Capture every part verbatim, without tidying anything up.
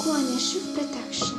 One Shift Production.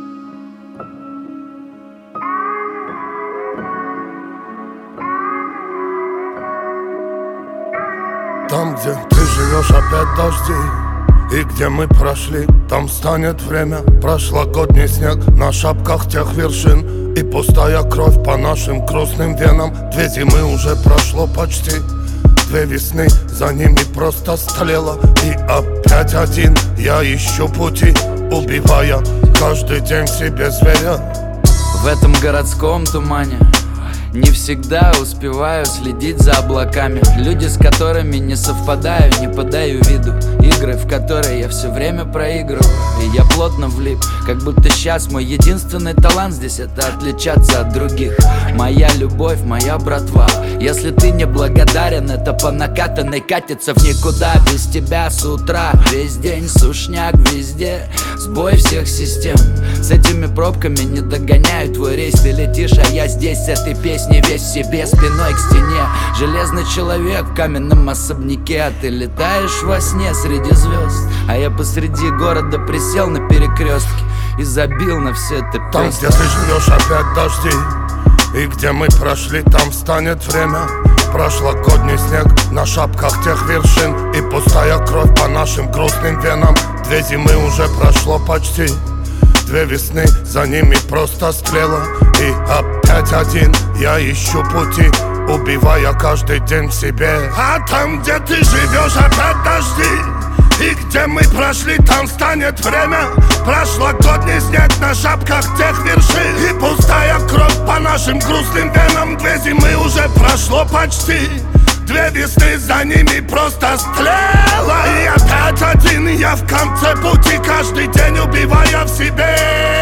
Там, где ты живешь, опять дожди. И где мы прошли, там станет время. Прошлогодний снег на шапках тех вершин. И пустая кровь по нашим грустным венам. Две зимы уже прошло почти. Две весны за ними просто стлело. И опять один я ищу пути, убивая каждый день в себе зверя. В этом городском тумане не всегда успеваю следить за облаками. Люди, с которыми не совпадаю, не подаю виду. Игры, в которые я все время проигрываю. И я плотно влип, как будто сейчас мой единственный талант здесь — это отличаться от других. Моя любовь, моя братва. Если ты не благодарен, это по накатанной катится в никуда. Без тебя с утра весь день сушняк везде. Сбой всех систем. С этими пробками не догоняю твой рейс. Ты летишь, а я здесь с этой песней весь в себе, спиной к стене. Железный человек в каменном особняке. А ты летаешь во сне среди звезд, а я посреди города присел на перекрестке и забил на все это песни. Там, где ты живешь, опять дожди. И где мы прошли, там станет время. Прошлогодний снег на шапках тех вершин. И пустая кровь по нашим грустным венам. Две зимы уже прошло почти. Две весны за ними просто стлело. И опять один я ищу пути, убивая каждый день в себе. А там, где ты живешь, опять дожди. И где мы прошли, там станет время. Прошлогодний снег на шапках тех вершин. И пустая кровь по нашим грустным венам. Две зимы уже прошло почти. Две весны за ними просто стлело. И опять один я в конце пути, каждый день убивая в себе.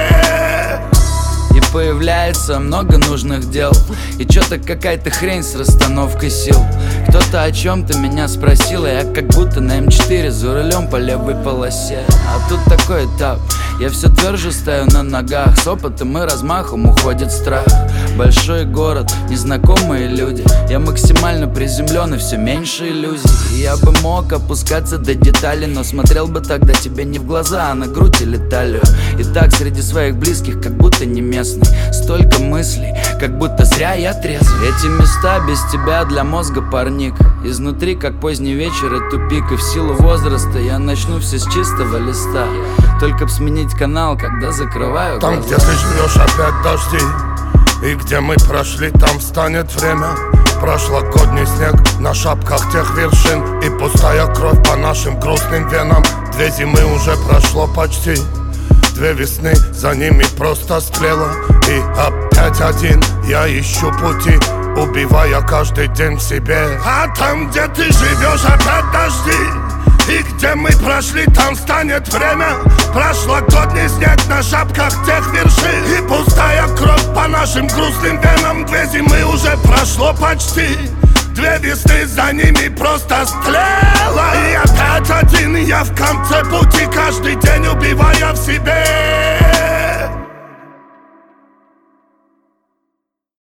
И появляется много нужных дел. И чё-то какая-то хрень с расстановкой сил. Кто-то о чем-то меня спросил, и я как будто на эм четыре за рулем по левой полосе. А тут такой этап, я все тверже стою на ногах. С опытом и размахом уходит страх. Большой город, незнакомые люди. Я максимально приземлен и все меньше иллюзий. И я бы мог опускаться до деталей, но смотрел бы тогда тебе не в глаза, а на грудь или талию. И так среди своих близких, как будто не местный. Столько мыслей, как будто зря я трезвый. Эти места без тебя для мозга парник. Изнутри, как поздний вечер и тупик. И в силу возраста я начну все с чистого листа. Только б сменить канал, когда закрываю глаза. Там, где ты живешь, опять дожди. И где мы прошли, там станет время. Прошлогодний снег на шапках тех вершин. И пустая кровь по нашим грустным венам. Две зимы уже прошло почти. Две весны за ними просто стлело. И опять один я ищу пути, убивая каждый день в себе. А там, где ты живешь, опять дожди. И где мы прошли, там станет время. Прошлогодний снег на шапках тех вершин. И пустая кровь по нашим грустным венам. Две зимы уже прошло почти. Две весны за ними просто стлело. И опять один я в конце пути, каждый день убивая в себе.